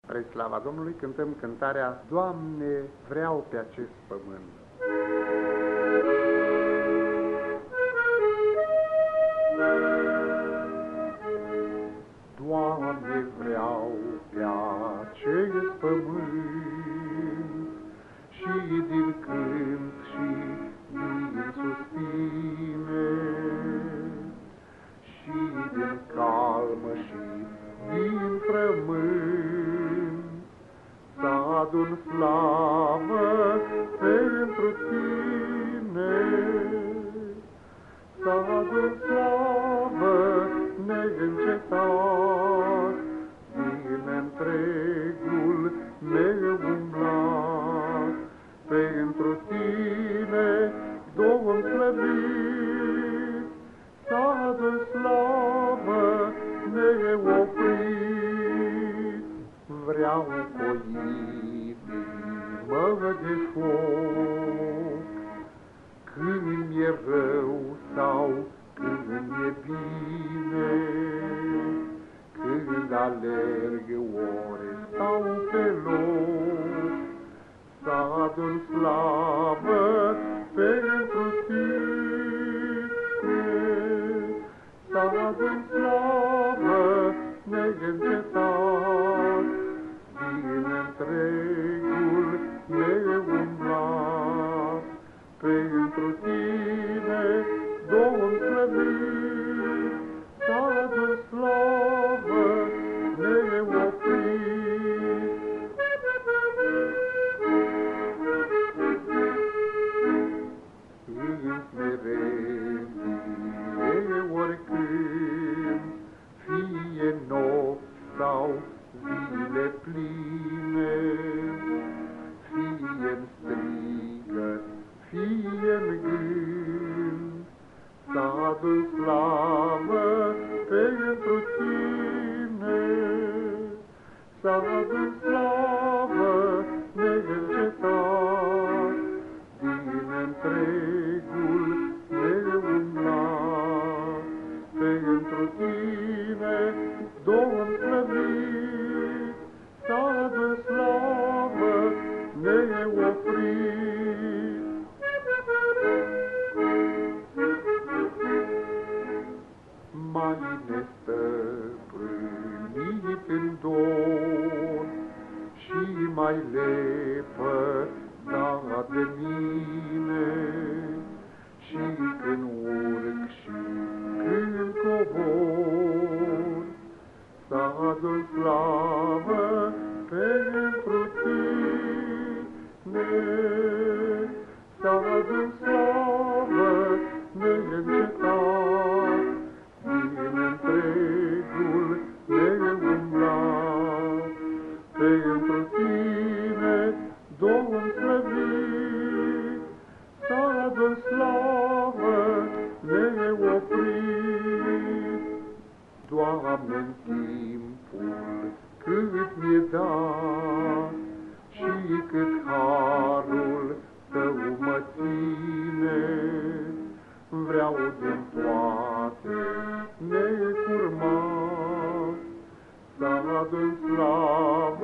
Spre slava Domnului cântăm cântarea Doamne, vreau pe acest pământ. Doamne, vreau pe acest pământ și din cânt și din suspine și din calmă și din frământ s-adun slavă pentru Tine, s-adun slavă neîncetat din întregul meu umblat. Pentru Tine, Domn slăvit, s-adun slavă neoprit. Vreau cu o inimă de foc, când mi-e rău sau când mi-e bine, când alerg ore sau pe loc, s-adun slavă pentru Tine, s-adun slavă neîncetat din întregul meu umblat. Pentru Tine, Domn slăvit, s-adun slavă neoprit. În smerenie oricând, fie nopți sau zile pline, fie-n strigăt, fie-n gând, s-adun slavă pentru Tine, s-adun slavă neîncetat din întregul meu umblat. Pentru Tine, Domn slăvit, s-adun slavă neoprit. Mai nestăpânit în dor și mai lepădat de mine, și când urc și când cobor, s-adun slavă pentru Tine, s-adun slavă neîncetat din întregul meu umblat. Pentru Tine, Domn slăvit, s-adun slavă neoprit. Doamne, în timpul cât mi-e dat și cât harul Tău mă ține, vreau din toate necurmat, s-adun slavă